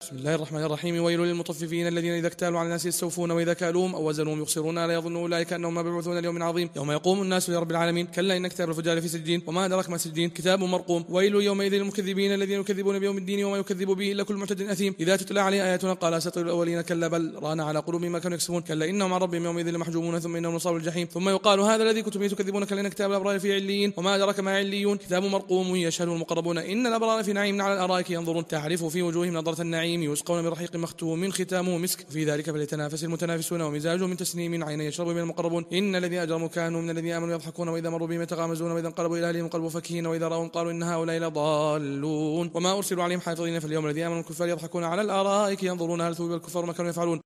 بسم الله الرحمن الرحيم. ويل للمطففين الذين إذا اكتالوا على الناس يستوفون وإذا كالوهم أو وزنوهم يخسرون ألا يظن أولئك أنهم مبعوثون ليوم عظيم يوم يقوم الناس لرب العالمين. كلا إن كتاب الفجار في سجين وما أدراك ما سجين كتاب مرقوم. ويل يومئذ للمكذبين الذين يكذبون بيوم الدين وما يكذب به إلا كل معتد أثيم إذا تتلى عليه آياتنا قال أساطير الأولين كلا بل ران على قلوبهم ما كانوا يكسبون كلا إنهم عن ربهم يومئذ لمحجوبون ثم إنهم لصالوا الجحيم ثم يقال هذا الذي كنتم به تكذبون كلا إن كتاب الأبرار في عليين وما أدراك ما عليون كتاب مرقوم يشهده المقربون إن الأبرار في نعيم على الأرائك ينظرون تعرف في وجوههم نظرة النعيم يسقون من رحيق مختوم ختامه مسك في ذلك فليتنافس المتنافسون ومزاجه من تسنيم عين يشرب من المقربون إن الذين أجرموا كانوا من الذين آمنوا يضحكون وإذا مروا بهم يتغامزون وإذا انقلبوا إلى أهلهم انقلبوا فكهين وإذا رأوهم قالوا إن هؤلاء لضالون وما أرسلوا عليهم حافظين فاليوم الذين آمنوا الكفار يضحكون على الأرائك ينظرون هل ثوب الكفار ما كانوا يفعلون